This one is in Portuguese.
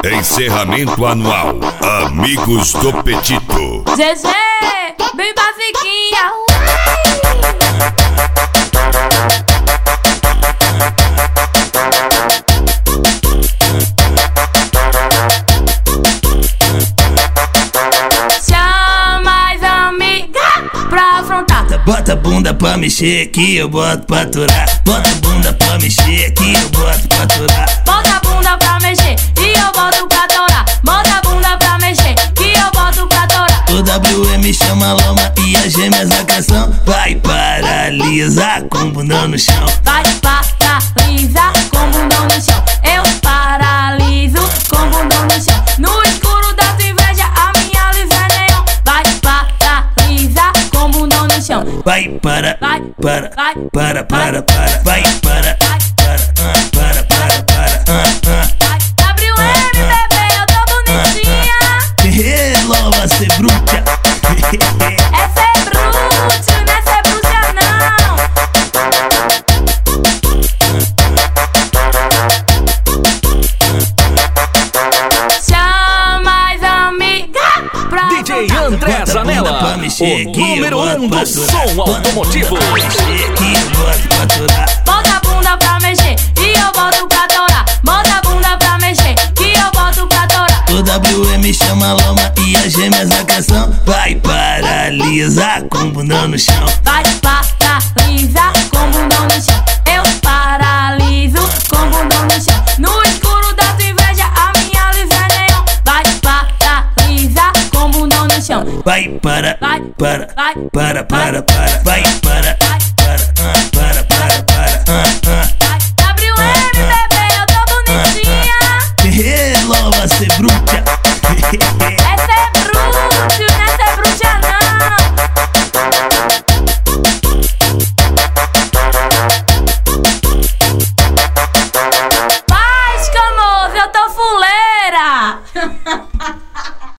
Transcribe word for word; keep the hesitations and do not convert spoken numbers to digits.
Encerramento anual Amigos do Petito. Zezé, bem basiquinha. Chama as amigas pra afrontar. Bota a bunda pra mexer que eu boto pra aturar. Bota a bunda pra mexer que eu boto pra aturar. Bota a bunda pra mexer e eu boto pra torar. Bota a bunda pra mexer que eu boto pra torar. O W M chama a lama e as gêmeas na canção. Vai paralisar com o bundão no chão. Vai paralisar com o bundão no chão. Eu paraliso com o bundão no chão. No escuro da tua inveja a minha luz é neon. Vai paralisar com o bundão no chão. Vai para, Vai, para, vai, para, para, para. Vai para, para, ah, para, para, para, ah, ah. W M, bebê, eu tô bonitinha. Eh, Lola, cê bruta. Essa é brute, não é cê bruxa não. Chama as amigas pra D J André Zanella, o número um do som automotivo. Bota a bunda pra mexer e eu boto pra torar. Bota a bunda pra mexer que eu boto pra torar. O W M chama a lama e as gêmeas na canção. Vai paralisar com o bundão no chão. Vai paralisar com o bundão no chão. Eu paraliso com o bundão no chão. No escuro da tua inveja a minha luz é neon. Vai paralisar com o bundão no chão. Vai para, Vai, para, vai, para, para, para. Vai para,